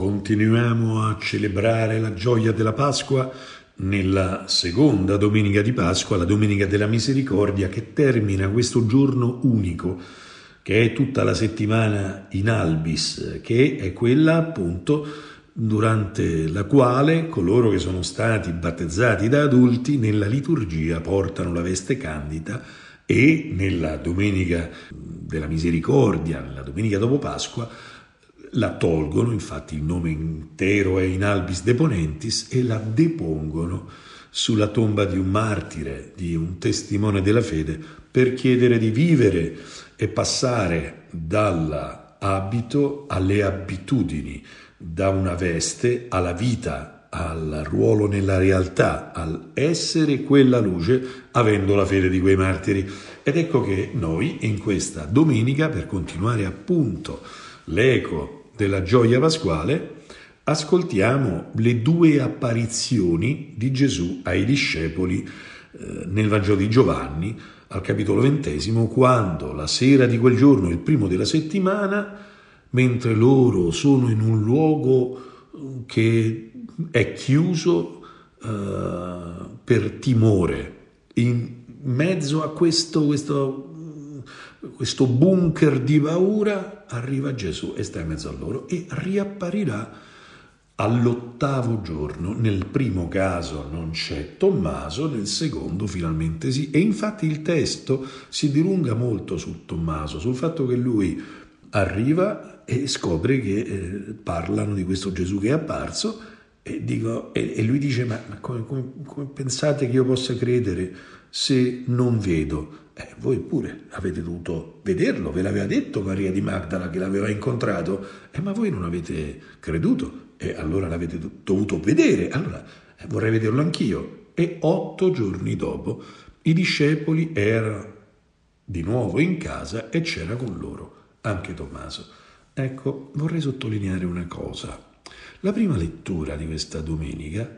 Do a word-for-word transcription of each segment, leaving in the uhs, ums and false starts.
Continuiamo a celebrare la gioia della Pasqua nella seconda domenica di Pasqua, la Domenica della Misericordia, che termina questo giorno unico, che è tutta la settimana in albis, che è quella appunto durante la quale coloro che sono stati battezzati da adulti nella liturgia portano la veste candida e nella Domenica della Misericordia, nella domenica dopo Pasqua, la tolgono, infatti il nome intero è in albis deponentis, e la depongono sulla tomba di un martire, di un testimone della fede, per chiedere di vivere e passare dall'abito alle abitudini, da una veste alla vita, al ruolo nella realtà, al essere quella luce, avendo la fede di quei martiri. Ed ecco che noi in questa domenica, per continuare appunto l'eco della gioia pasquale, ascoltiamo le due apparizioni di Gesù ai discepoli eh, nel Vangelo di Giovanni, al capitolo ventesimo, quando la sera di quel giorno, il primo della settimana, mentre loro sono in un luogo che è chiuso eh, per timore, in mezzo a questo, questo questo bunker di paura, arriva Gesù e sta in mezzo a loro e riapparirà all'ottavo giorno. Nel primo caso non c'è Tommaso, nel secondo finalmente sì, e infatti il testo si dilunga molto su Tommaso, sul fatto che lui arriva e scopre che eh, parlano di questo Gesù che è apparso e, dico, e, e lui dice: ma, ma come, come, come pensate che io possa credere se non vedo? Eh, voi pure avete dovuto vederlo, ve l'aveva detto Maria di Magdala che l'aveva incontrato, eh, ma voi non avete creduto e allora l'avete dovuto vedere, allora eh, vorrei vederlo anch'io. E otto giorni dopo i discepoli erano di nuovo in casa e c'era con loro anche Tommaso. Ecco, vorrei sottolineare una cosa. La prima lettura di questa domenica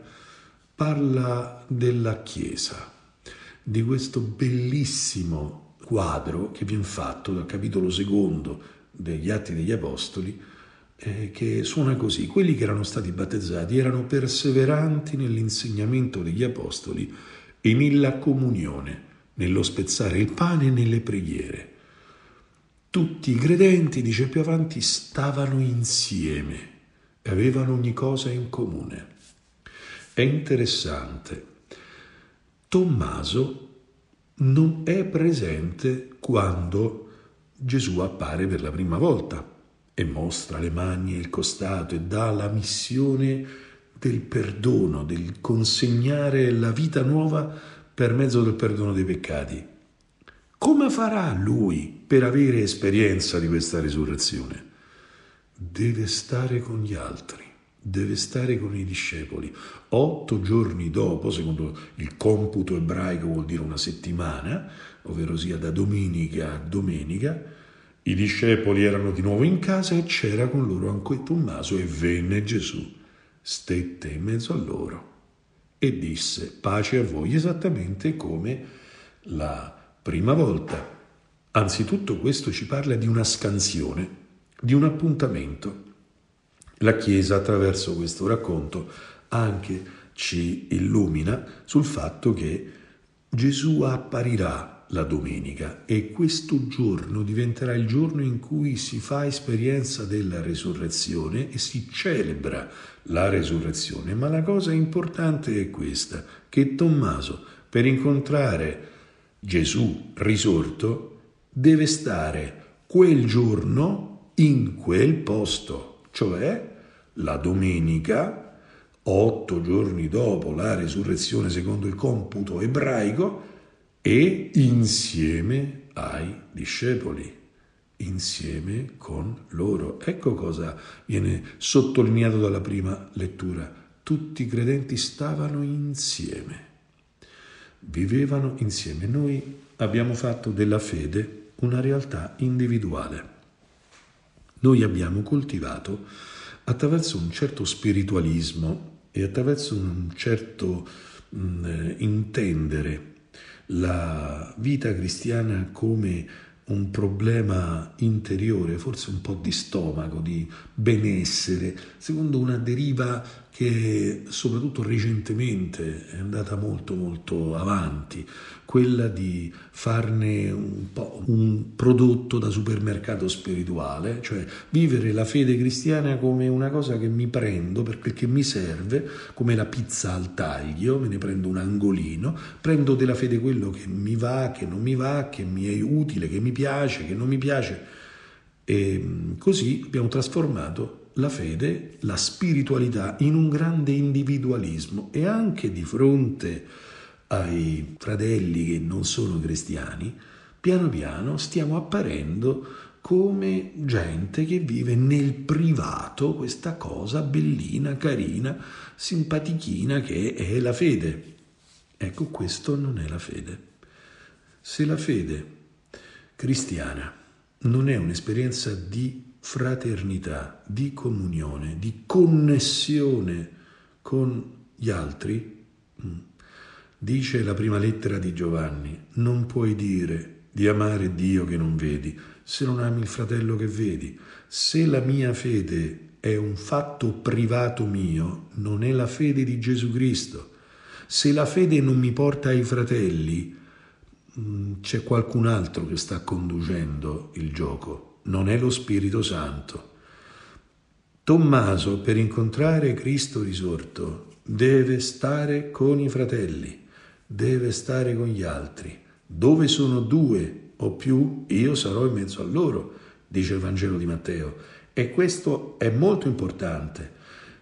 parla della Chiesa, di questo bellissimo quadro che viene fatto dal capitolo secondo degli Atti degli Apostoli, eh, che suona così: quelli che erano stati battezzati erano perseveranti nell'insegnamento degli Apostoli e nella comunione, nello spezzare il pane e nelle preghiere. Tutti i credenti, dice più avanti, stavano insieme e avevano ogni cosa in comune. È interessante. Tommaso non è presente quando Gesù appare per la prima volta e mostra le mani e il costato e dà la missione del perdono, del consegnare la vita nuova per mezzo del perdono dei peccati. Come farà lui per avere esperienza di questa risurrezione? Deve stare con gli altri. Deve stare con i discepoli. Otto giorni dopo, secondo il computo ebraico vuol dire una settimana, ovvero sia da domenica a domenica, i discepoli erano di nuovo in casa e c'era con loro anche Tommaso, e venne Gesù, stette in mezzo a loro e disse: pace a voi, esattamente come la prima volta. Anzitutto questo ci parla di una scansione, di un appuntamento. La Chiesa, attraverso questo racconto, anche ci illumina sul fatto che Gesù apparirà la domenica e questo giorno diventerà il giorno in cui si fa esperienza della resurrezione e si celebra la resurrezione. Ma la cosa importante è questa, che Tommaso, per incontrare Gesù risorto, deve stare quel giorno in quel posto, cioè la domenica, otto giorni dopo la risurrezione secondo il computo ebraico, e insieme ai discepoli, insieme con loro. Ecco cosa viene sottolineato dalla prima lettura. Tutti i credenti stavano insieme, vivevano insieme. Noi abbiamo fatto della fede una realtà individuale. Noi abbiamo coltivato, attraverso un certo spiritualismo e attraverso un certo mh, intendere la vita cristiana come un problema interiore, forse un po' di stomaco, di benessere, secondo una deriva che soprattutto recentemente è andata molto molto avanti, quella di farne un po' un prodotto da supermercato spirituale, cioè vivere la fede cristiana come una cosa che mi prendo perché mi serve, come la pizza al taglio, me ne prendo un angolino, prendo della fede quello che mi va, che non mi va, che mi è utile, che mi piace, che non mi piace, e così abbiamo trasformato la fede, la spiritualità in un grande individualismo, e anche di fronte ai fratelli che non sono cristiani, piano piano stiamo apparendo come gente che vive nel privato questa cosa bellina, carina, simpatichina che è la fede. Ecco, questo non è la fede. Se la fede cristiana non è un'esperienza di fraternità, di comunione, di connessione con gli altri, dice la prima lettera di Giovanni, non puoi dire di amare Dio che non vedi se non ami il fratello che vedi. Se la mia fede è un fatto privato mio, non è la fede di Gesù Cristo. Se la fede non mi porta ai fratelli, c'è qualcun altro che sta conducendo il gioco, non è lo Spirito Santo. Tommaso, per incontrare Cristo risorto, deve stare con i fratelli, deve stare con gli altri. Dove sono due o più, io sarò in mezzo a loro, dice il Vangelo di Matteo. E questo è molto importante.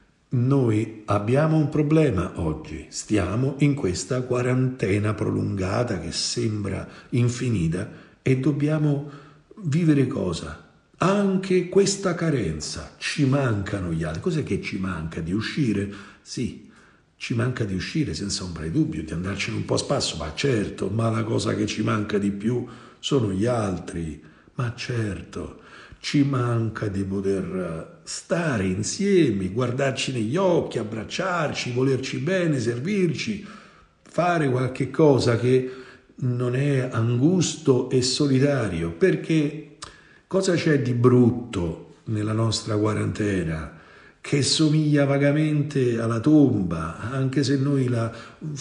Noi abbiamo un problema oggi, stiamo in questa quarantena prolungata che sembra infinita e dobbiamo vivere cosa? Anche questa carenza, ci mancano gli altri. Cos'è che ci manca? Di uscire? Sì, ci manca di uscire senza ombra di dubbio, di andarcene un po' a spasso, ma certo, ma la cosa che ci manca di più sono gli altri, ma certo. Ci manca di poter stare insieme, guardarci negli occhi, abbracciarci, volerci bene, servirci, fare qualche cosa che non è angusto e solitario. Perché cosa c'è di brutto nella nostra quarantena? Che somiglia vagamente alla tomba, anche se noi la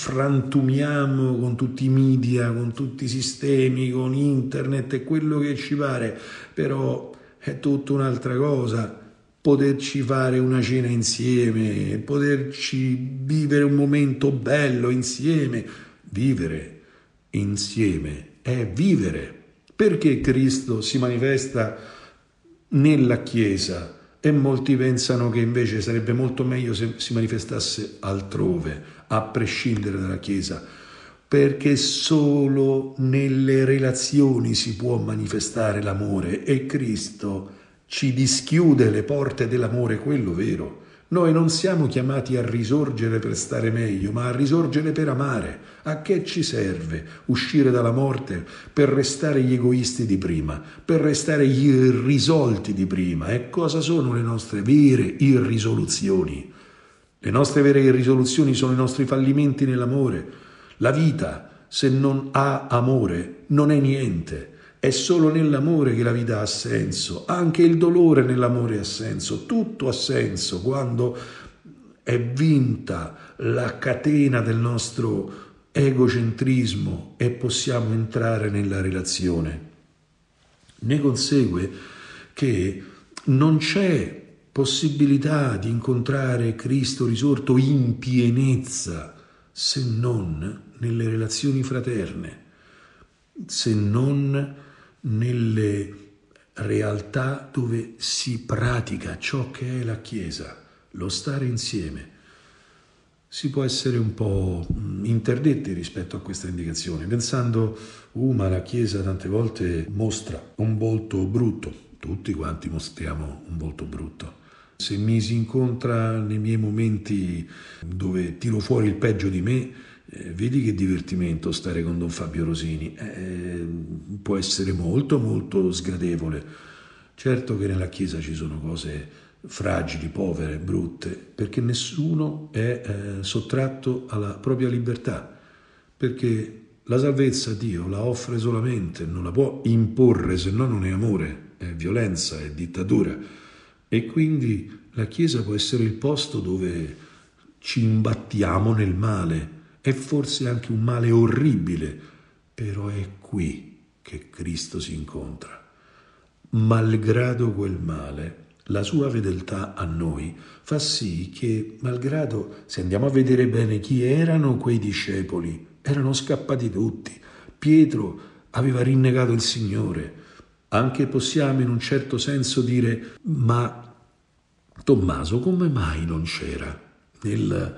frantumiamo con tutti i media, con tutti i sistemi, con internet e quello che ci pare, però è tutta un'altra cosa poterci fare una cena insieme, poterci vivere un momento bello insieme. Vivere insieme è vivere. Perché Cristo si manifesta nella Chiesa e molti pensano che invece sarebbe molto meglio se si manifestasse altrove, a prescindere dalla Chiesa? Perché solo nelle relazioni si può manifestare l'amore e Cristo ci dischiude le porte dell'amore, quello vero. Noi non siamo chiamati a risorgere per stare meglio, ma a risorgere per amare. A che ci serve uscire dalla morte per restare gli egoisti di prima, per restare gli irrisolti di prima? E cosa sono le nostre vere irrisoluzioni? Le nostre vere irrisoluzioni sono i nostri fallimenti nell'amore. La vita, se non ha amore, non è niente. È solo nell'amore che la vita ha senso. Anche il dolore nell'amore ha senso. Tutto ha senso quando è vinta la catena del nostro egocentrismo e possiamo entrare nella relazione. Ne consegue che non c'è possibilità di incontrare Cristo risorto in pienezza se non nelle relazioni fraterne, se non nelle realtà dove si pratica ciò che è la Chiesa, lo stare insieme. Si può essere un po' interdetti rispetto a questa indicazione, pensando, uh, ma la Chiesa tante volte mostra un volto brutto. Tutti quanti mostriamo un volto brutto. Se mi si incontra nei miei momenti dove tiro fuori il peggio di me, Eh, vedi che divertimento stare con Don Fabio Rosini, eh, può essere molto molto sgradevole. Certo che nella Chiesa ci sono cose fragili, povere, brutte, perché nessuno è eh, sottratto alla propria libertà, perché La salvezza Dio la offre solamente, non la può imporre, se no non è amore, è violenza, è dittatura. E quindi la Chiesa può essere il posto dove ci imbattiamo nel male. È forse anche un male orribile, però è qui che Cristo si incontra. Malgrado quel male, la sua fedeltà a noi fa sì che, malgrado, se andiamo a vedere bene chi erano quei discepoli, erano scappati tutti. Pietro aveva rinnegato il Signore. Anche possiamo in un certo senso dire, ma Tommaso come mai non c'era nel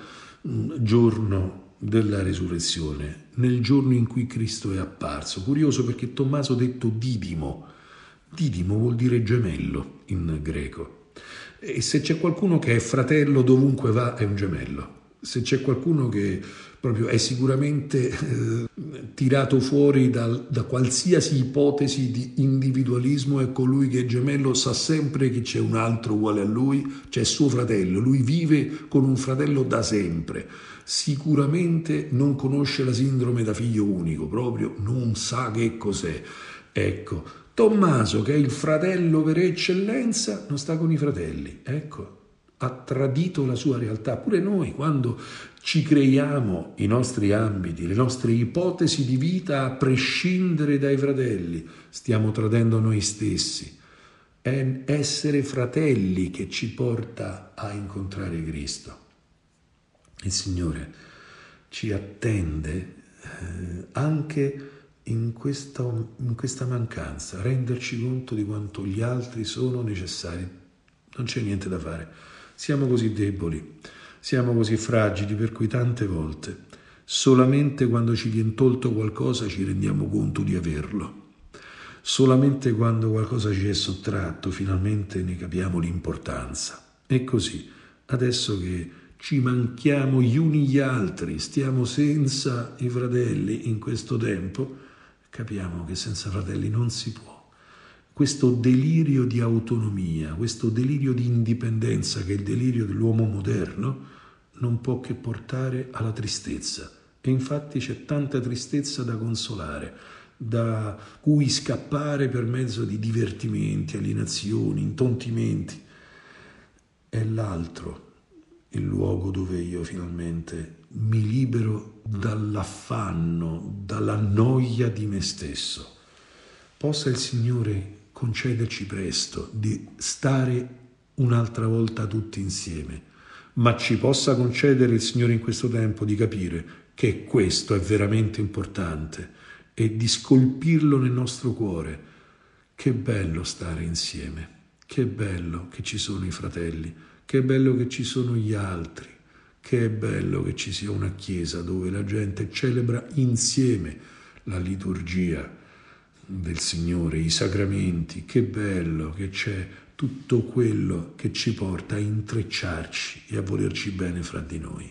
giorno della resurrezione, nel giorno in cui Cristo è apparso? Curioso, perché Tommaso detto Didimo. Didimo vuol dire gemello in greco. E se c'è qualcuno che è fratello dovunque va, è un gemello. Se c'è qualcuno che proprio è sicuramente eh, tirato fuori dal, da qualsiasi ipotesi di individualismo, è colui che è gemello, sa sempre che c'è un altro uguale a lui, c'è suo fratello, lui vive con un fratello da sempre. Sicuramente non conosce la sindrome da figlio unico, proprio non sa che cos'è. Ecco, Tommaso, che è il fratello per eccellenza, non sta con i fratelli, ecco. Ha tradito la sua realtà. Pure noi, quando ci creiamo i nostri ambiti, le nostre ipotesi di vita a prescindere dai fratelli, stiamo tradendo noi stessi. È essere fratelli che ci porta a incontrare Cristo. Il Signore ci attende eh, anche in questa, in questa mancanza, renderci conto di quanto gli altri sono necessari. Non c'è niente da fare. Siamo così deboli, siamo così fragili, per cui tante volte solamente quando ci viene tolto qualcosa ci rendiamo conto di averlo. Solamente quando qualcosa ci è sottratto finalmente ne capiamo l'importanza. E così, adesso che ci manchiamo gli uni gli altri, stiamo senza i fratelli in questo tempo, capiamo che senza fratelli non si può. Questo delirio di autonomia, questo delirio di indipendenza che è il delirio dell'uomo moderno, non può che portare alla tristezza. E infatti c'è tanta tristezza da consolare, da cui scappare per mezzo di divertimenti, alienazioni, intontimenti. È l'altro il luogo dove io finalmente mi libero dall'affanno, dalla noia di me stesso. Possa il Signore concederci presto di stare un'altra volta tutti insieme, ma ci possa concedere il Signore in questo tempo di capire che questo è veramente importante e di scolpirlo nel nostro cuore. Che bello stare insieme, che bello che ci sono i fratelli, che bello che ci sono gli altri, che è bello che ci sia una chiesa dove la gente celebra insieme la liturgia del Signore, i sacramenti. Che bello che c'è tutto quello che ci porta a intrecciarci e a volerci bene fra di noi.